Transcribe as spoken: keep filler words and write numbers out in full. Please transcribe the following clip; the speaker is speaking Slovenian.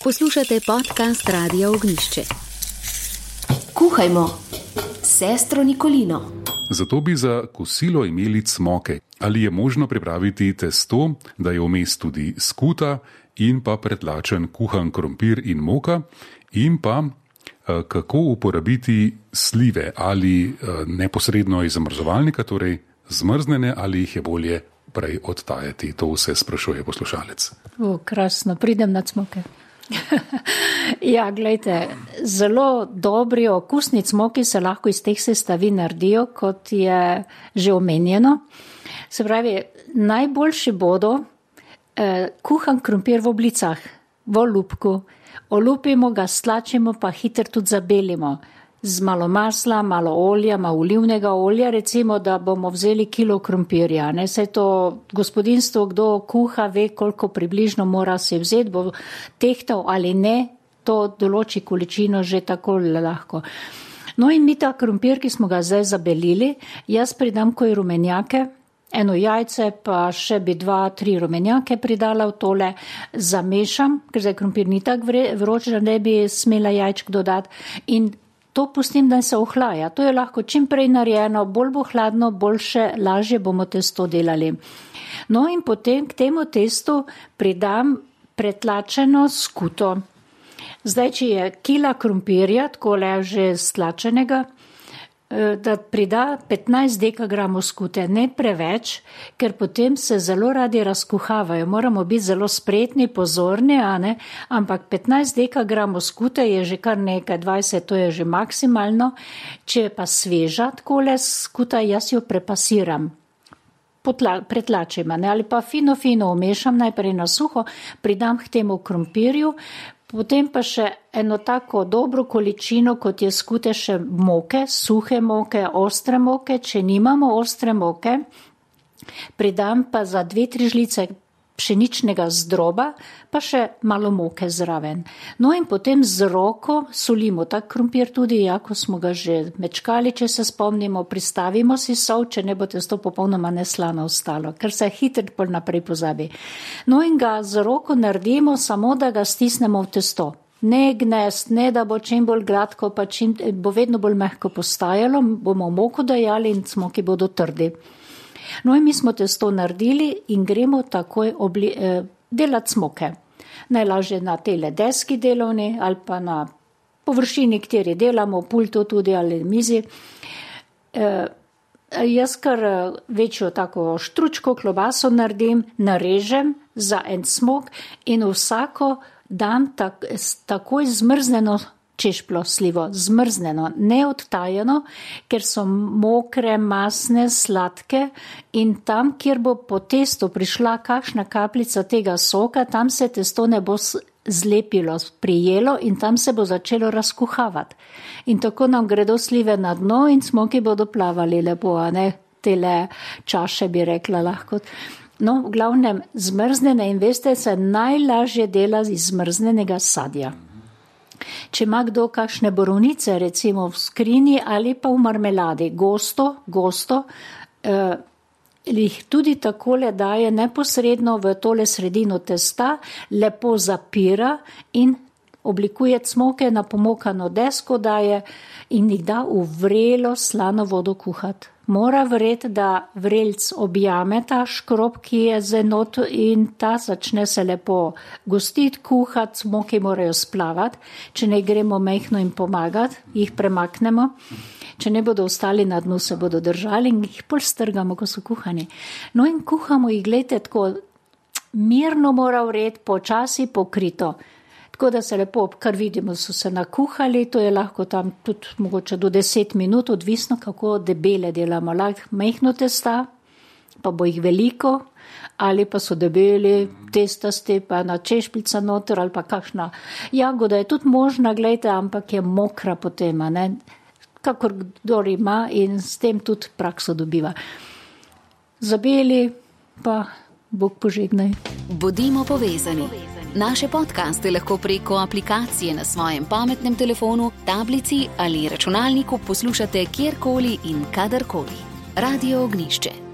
Poslušate podcast Radia Ognjišče. Kuhajmo, sestro Nikolino. Zato bi za kosilo imeli cmoke. Ali je možno pripraviti testo, da je vmes tudi skuta in pa pretlačen kuhan krompir in moka, in pa kako uporabiti slive ali neposredno iz zamrzovalnika, torej zmrznjene, ali jih je bolje prej odtajati. To vse sprašuje poslušalec. O, krasno, pridem na cmoke. Ja, gledajte, zelo dobri okusni cmoki se lahko iz teh sestavin naredijo, kot je že omenjeno. Se pravi, najboljši bodo eh, kuhan krompir v oblicah, v olupku. Olupimo ga, stlačimo, pa hitro tudi zabelimo. Z malo masla, malo olja, malo olivnega olja, recimo, da bomo vzeli kilo krompirja. Ne, saj to gospodinstvo, kdo kuha, ve, koliko približno mora se vzeti, bo tehtal ali ne, to določi količino že tako lahko. No in mi ta krompir, ki smo ga zdaj zabelili, jaz pridam koji rumenjake, eno jajce, pa še bi dva, tri rumenjake pridala v tole, zamešam, ker zdaj krompir ni tak vroč, da ne bi smela jajčk dodati, in to pustim, da se ohlaja. To je lahko čim prej narejeno, bolj bo hladno, boljše, lažje bomo testo delali. No in potem k temu testu pridam pretlačeno skuto. Zdaj, če je kila krompirja, takole že stlačenega, da prida petnajst dekagramov skute, ne preveč, ker potem se zelo radi razkuhavajo. Moramo biti zelo spretni, pozorni, a ne? Ampak petnajst dekagramov skute je že kar nekaj, dvajset, to je že maksimalno. Če je pa sveža takole skuta, jaz jo prepasiram. Potla, pretlačim, ne? Ali pa fino, fino umešam, najprej na suho, pridam k temu krompirju, potem pa še eno tako dobro količino, kot je skute, še moke, suhe moke, ostre moke. Če nimamo ostre moke, pridam pa za dve, tri žlice pšeničnega zdroba, pa še malo moke zraven. No in potem z roko solimo tak krompir tudi, jako smo ga že mečkali, če se spomnimo, pristavimo si sol, če ne bo testo popolnoma neslano ostalo, ker se hitro pol naprej pozabi. No in ga z roko naredimo, samo da ga stisnemo v testo. Ne gnest, ne da bo čim bolj gladko, pa čim, bo vedno bolj mehko postajalo, bomo moko dajali in cmoki bodo trdi. No in mi smo testo naredili in gremo takoj obli, eh, delati cmoke. Najlažje na tele deski delovni ali pa na površini, kateri delamo, pultu tudi ali mizi. Eh, jaz kar večjo tako štručko klobaso naredim, narežem za en cmok in vsako dam tak, takoj zmrzneno češplo slivo, zmrzneno, neodtajeno, ker so mokre, masne, sladke, in tam, kjer bo po testu prišla kakšna kapljica tega soka, tam se testo ne bo zlepilo, prijelo in tam se bo začelo razkuhavati. In tako nam gredo slive na dno in cmoki bodo plavali lepo, a ne tele čaše, bi rekla lahko. No, v glavnem zmrznene, in veste, se najlažje dela iz zmrznenega sadja. Če ima kdo kakšne borovnice, recimo v skrini ali pa v marmeladi, gosto, gosto, eh, jih tudi takole daje neposredno v tole sredino testa, lepo zapira in oblikuje cmoke na pomokano desko daje in jih da v vrelo slano vodo kuhati. Mora verjeti, da vrelc objame ta škrob, ki je zenot, in ta začne se lepo gostiti, kuhati, cmoki morajo splavati. Če ne gremo mehno in pomagati, jih premaknemo. Če ne bodo ostali na dnu, se bodo držali in jih pol strgamo, ko so kuhani. No in kuhamo jih, gledajte, tako mirno mora vreti, počasi pokrito. Tako da se lepo, kar vidimo, so se nakuhali, to je lahko tam tudi mogoče do deset minut, odvisno kako debele delamo. Lahko mehno testa, pa bo jih veliko, ali pa so debeli testasti, pa na češpljica noter, ali pa kakšna jagoda je tudi možna, gledajte, ampak je mokra potem, ne? Kakor kdor ima, in s tem tudi prakso dobiva. Zabeli, pa Bog požegnaj. Bodimo povezani. Naše podcaste lahko preko aplikacije na svojem pametnem telefonu, tablici ali računalniku poslušate kjerkoli in kadarkoli. Radio Ognjišče.